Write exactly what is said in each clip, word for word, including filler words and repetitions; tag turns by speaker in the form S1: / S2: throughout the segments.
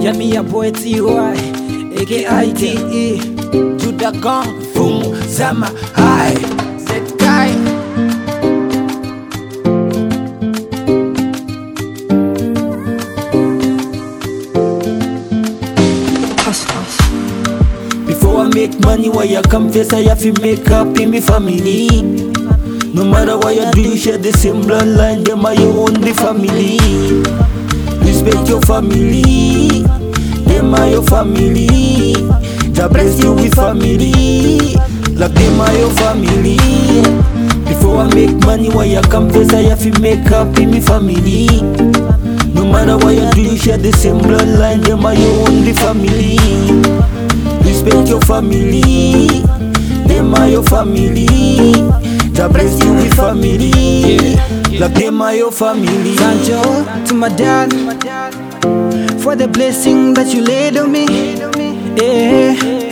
S1: Yeah, me a boy T Y, A K I T E. To the gun, boom, Zama, high. That guy. Before I make money, why I confess I have to make up in my family. No matter what you do, you share the same bloodline, them are your only family. Respect your family, them are your family. God bless you with family, like them are your family. Before I make money, why I confess I have to make up in my family. No matter what you do, you share the same bloodline, them are your only family. Respect your family, them are your family. God bless you with family, yeah. Like them are your family.
S2: Thank you to my dad for the blessing that you laid on me. Yeah,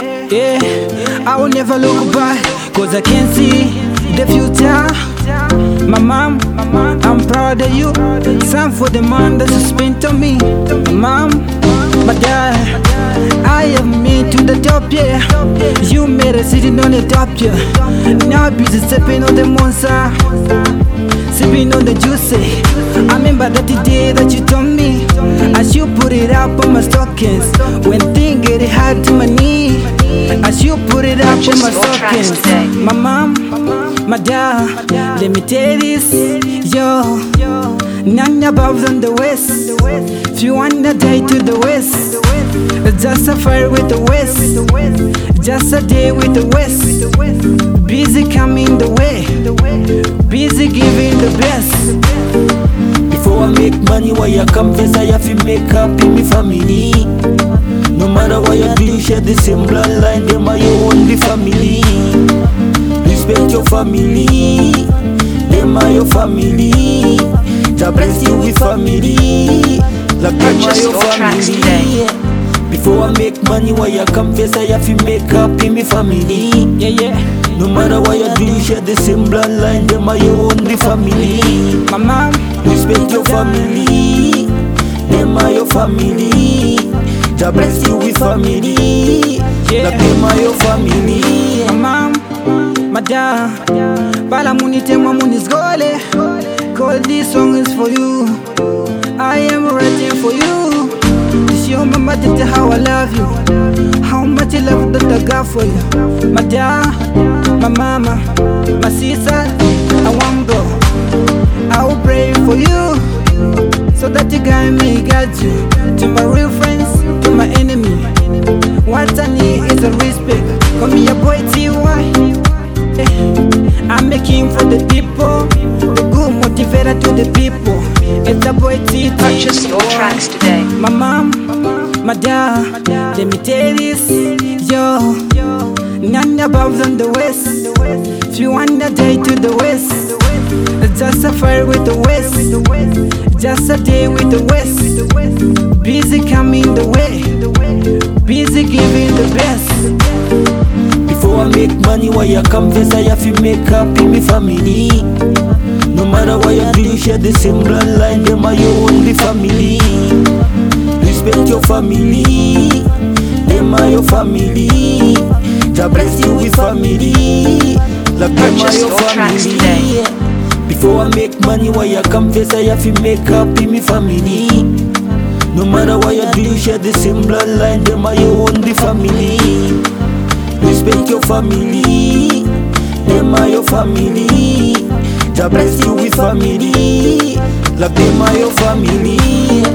S2: yeah. I will never look back, cause I can see the future. My mom, I'm proud of you. Some for the man that you spent on me. Mom, my dad, I have made to the top, yeah. You made us sitting on the top, yeah. Now busy stepping on the monster, sipping on the juice. I remember that the day that you told me I should put it up on my stockings. When things get hard to my knee, I should put it up on my stockings. My mom, my dad, let me tell you this, yo. None above than the west. If you wanna die to the west, just a fire with the west, just a day with the west. Busy coming the way, busy giving the best.
S1: Before I make money, why I confess I have to make up in my family. No matter what you do, you share the same bloodline, them are your only family. Respect your family, them are your family. God bless you with family, like them are your family. Before I make money, why I confess I have to make up in my family.
S2: Yeah, yeah.
S1: No matter what you do, you share the same bloodline, them are your only family.
S2: My mom,
S1: respect your family, them are your family. God bless you with family,
S2: yeah.
S1: Like them are your family.
S2: My mom, my dad, Bala muni tema muni's gole. Call this song is for you. I am writing for you. To show my mother how I love you, how much I love that I got for you. My dad, my mama, my sister, I want go. I will pray for you, so that you guide me, guide you. To my real friends, to my enemy, what I need is a respect. Call me a boy T Y. I'm making for the people, the good motivator to the people. It's a boy T Y.
S3: Purchase your tracks today.
S2: My mom, my dad, let me tell you this, yo. None above than the west. If you wanna die to the west, just a fire with the west, just a day with the west. Busy coming the way, busy giving the best.
S1: Before I make money, why I confess I have to make up in my family. No matter what you do, you share the same bloodline, them are your only family. Respect your family, them are your family. God bless you with family, like them are your family. Before I make money, why I confess I have to make up in my family. No matter what you do, you share the same bloodline, them are your only family. Respect your family, them are your family. God bless you with family, like them are your family.